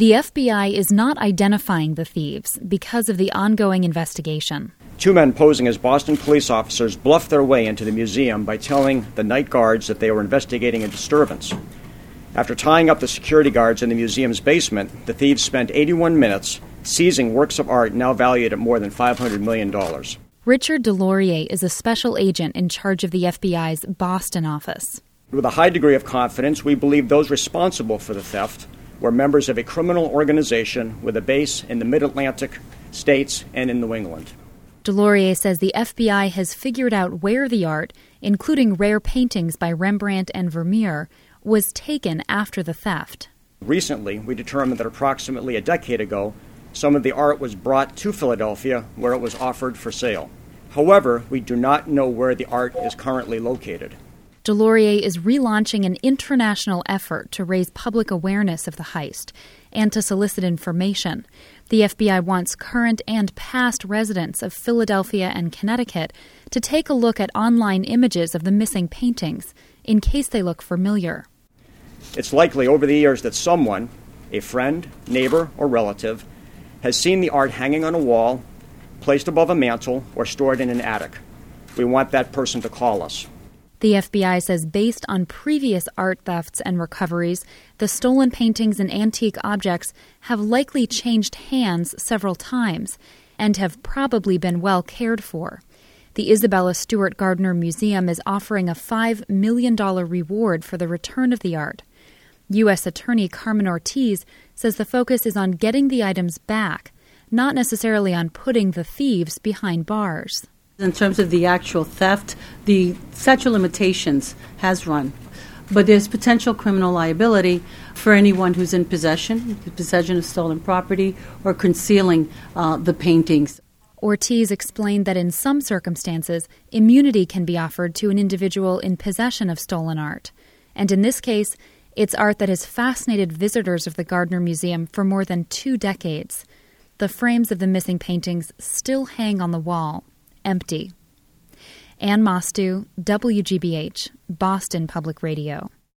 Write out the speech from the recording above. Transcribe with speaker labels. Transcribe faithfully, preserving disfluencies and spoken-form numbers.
Speaker 1: The F B I is not identifying the thieves because of the ongoing investigation.
Speaker 2: Two men posing as Boston police officers bluffed their way into the museum by telling the night guards that they were investigating a disturbance. After tying up the security guards in the museum's basement, the thieves spent eighty-one minutes seizing works of art now valued at more than five hundred million dollars.
Speaker 1: Richard Deslauriers is a special agent in charge of the F B I's Boston office.
Speaker 2: With a high degree of confidence, we believe those responsible for the theft were members of a criminal organization with a base in the Mid-Atlantic states and in New England.
Speaker 1: Deslauriers says the F B I has figured out where the art, including rare paintings by Rembrandt and Vermeer, was taken after the theft.
Speaker 2: Recently, we determined that approximately a decade ago, some of the art was brought to Philadelphia where it was offered for sale. However, we do not know where the art is currently located.
Speaker 1: Deslauriers is relaunching an international effort to raise public awareness of the heist and to solicit information. The F B I wants current and past residents of Philadelphia and Connecticut to take a look at online images of the missing paintings in case they look familiar.
Speaker 2: It's likely over the years that someone, a friend, neighbor, or relative, has seen the art hanging on a wall, placed above a mantel, or stored in an attic. We want that person to call us.
Speaker 1: The F B I says based on previous art thefts and recoveries, the stolen paintings and antique objects have likely changed hands several times and have probably been well cared for. The Isabella Stewart Gardner Museum is offering a five million dollars reward for the return of the art. U S Attorney Carmen Ortiz says the focus is on getting the items back, not necessarily on putting the thieves behind bars.
Speaker 3: In terms of the actual theft, the statute of limitations has run, but there's potential criminal liability for anyone who's in possession, possession of stolen property, or concealing uh, the paintings.
Speaker 1: Ortiz explained that in some circumstances, immunity can be offered to an individual in possession of stolen art. And in this case, it's art that has fascinated visitors of the Gardner Museum for more than two decades. The frames of the missing paintings still hang on the wall, empty. Ann Mostu, W G B H, Boston Public Radio.